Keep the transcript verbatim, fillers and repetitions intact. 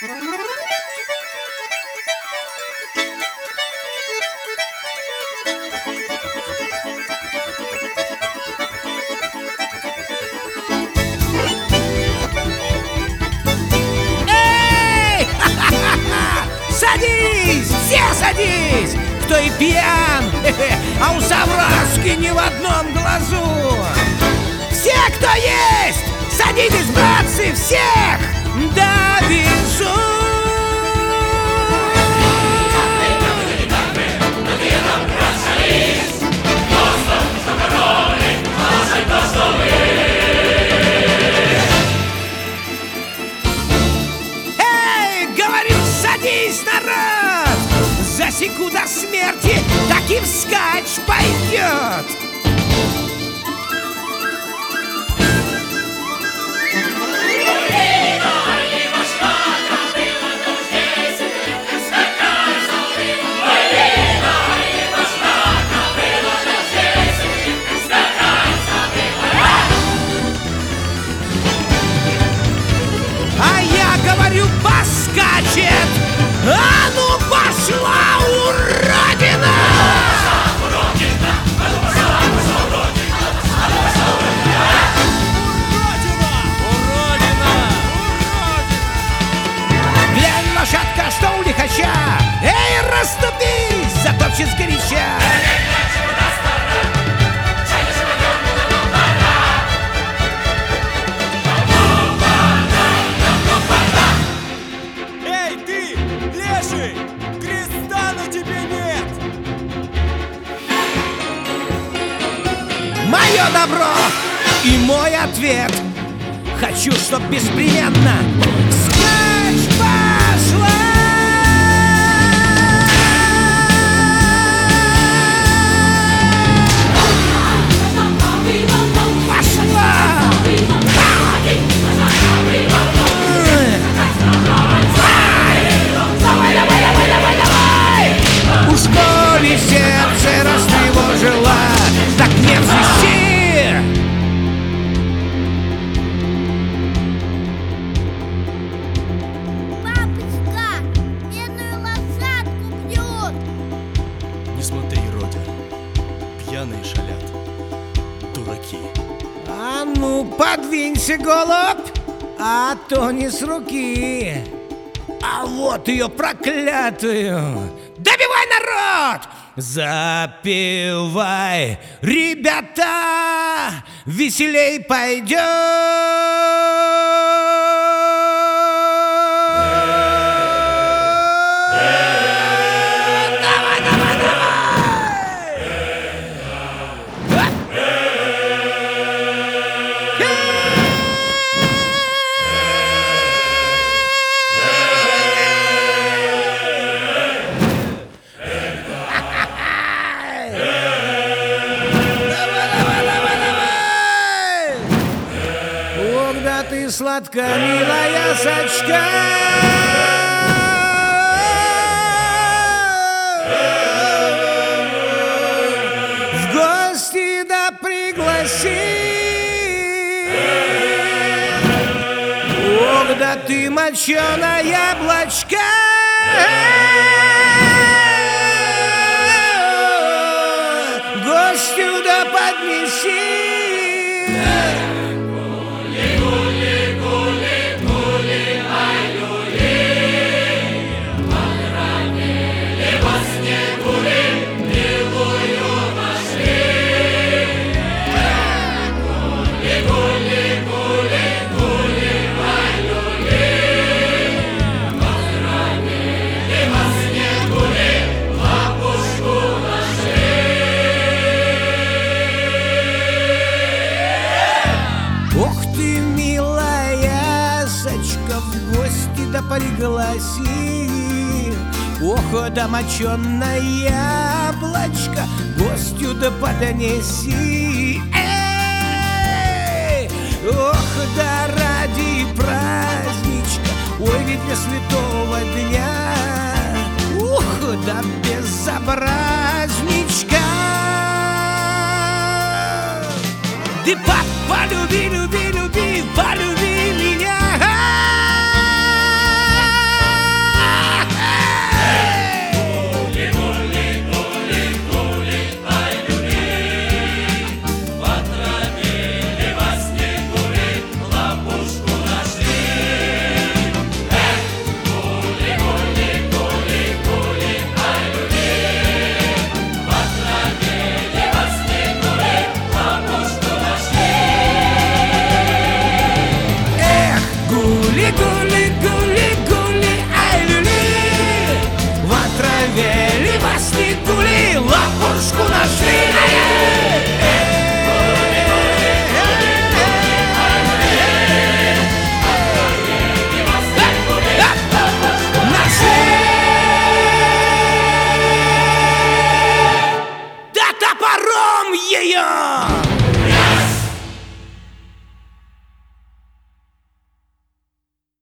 Эй! Садись! Все садись! Кто и пьян, а у Савроски ни в одном глазу. Все, кто есть, садитесь, братцы, всех довезу. Эй, говорю, садись, народ! Засеку до смерти, таким вскачь пойдет. А я говорю, поскачет. А ну пошла, уродина! Глянь, лошадка, что у лихача! Эй, расступись, затопчет сгоряча! Эй, ты, леший! Креста на тебе нет! Мое добро и мой ответ. Хочу, чтоб беспременно вскачь пошла. Пошла! Давай, давай, давай, давай, давай! Уж коли сердце растревожило, так не взыщи! Папочка, бедную лошадку бьют. Не смотри, Родя. Пьяные шалят. Дураки. А ну, подвинься, голубь, а то не с руки. А вот ее проклятую. Добивай, народ! Запивай, ребята, веселей пойдет. Давай, давай, Ох, да ты сладко, милая сачка. В гости да пригласи. Ох, да ты моченое яблочко. Гостю да поднеси. Ох ты, милая сачка, в гости да пригласи. Ох, да моченое яблочко, гостю да поднеси. Эй! Ох, да ради праздничка, ой, ведь для святого дня. Ух, да безобразничка. Ты папа полюбили